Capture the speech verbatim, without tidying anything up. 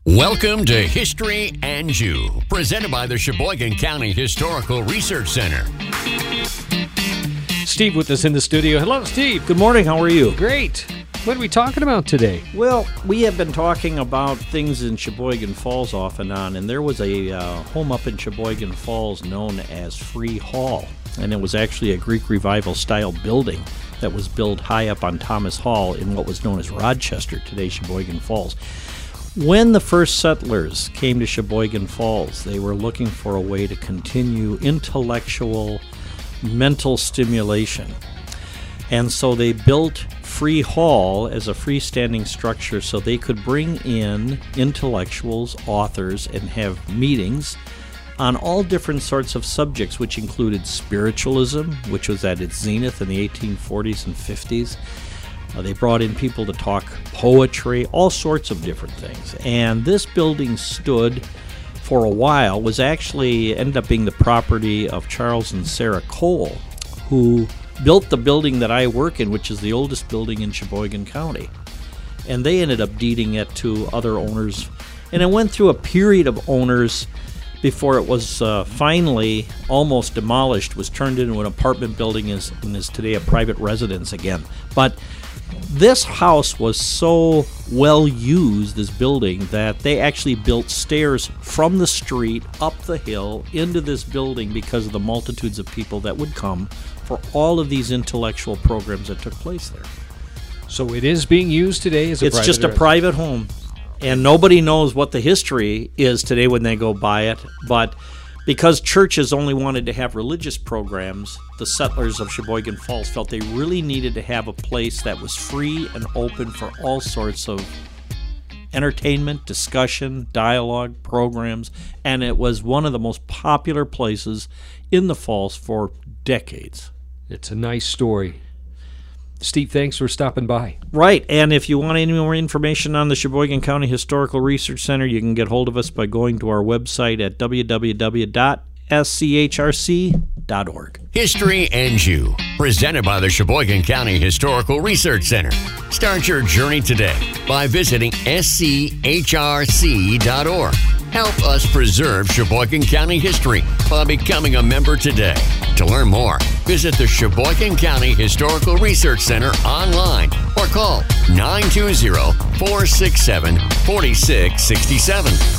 Welcome to History and You, presented by the Sheboygan County Historical Research Center. Steve with us in the studio. Hello, Steve. Good morning. How are you? Great. What are we talking about today? Well, we have been talking about things in Sheboygan Falls off and on, and there was a uh, home up in Sheboygan Falls known as Free Hall, and it was actually a Greek Revival-style building that was built high up on Thomas Hall in what was known as Rochester, today Sheboygan Falls. When the first settlers came to Sheboygan Falls, they were looking for a way to continue intellectual, mental stimulation. And so they built Free Hall as a freestanding structure so they could bring in intellectuals, authors, and have meetings on all different sorts of subjects, which included spiritualism, which was at its zenith in the eighteen forties and fifties. Uh, they brought in people to talk poetry, all sorts of different things. And this building stood for a while, was actually ended up being the property of Charles and Sarah Cole, who built the building that I work in, which is the oldest building in Sheboygan County. And they ended up deeding it to other owners. And it went through a period of owners before it was uh, finally almost demolished, was turned into an apartment building and is, and is today a private residence again. But this house was so well used, this building, that they actually built stairs from the street up the hill into this building because of the multitudes of people that would come for all of these intellectual programs that took place there. So it is being used today as a It's private just a residence. private home, and nobody knows what the history is today when they go by it, but because churches only wanted to have religious programs, the settlers of Sheboygan Falls felt they really needed to have a place that was free and open for all sorts of entertainment, discussion, dialogue, programs, and it was one of the most popular places in the Falls for decades. It's a nice story. Steve, thanks for stopping by. Right, and if you want any more information on the Sheboygan County Historical Research Center, you can get hold of us by going to our website at w w w dot s c h r c dot org. History and You, presented by the Sheboygan County Historical Research Center. Start your journey today by visiting s c h r c dot org. Help us preserve Sheboygan County history by becoming a member today. To learn more, visit the Sheboygan County Historical Research Center online or call nine two zero, four six seven, four six six seven.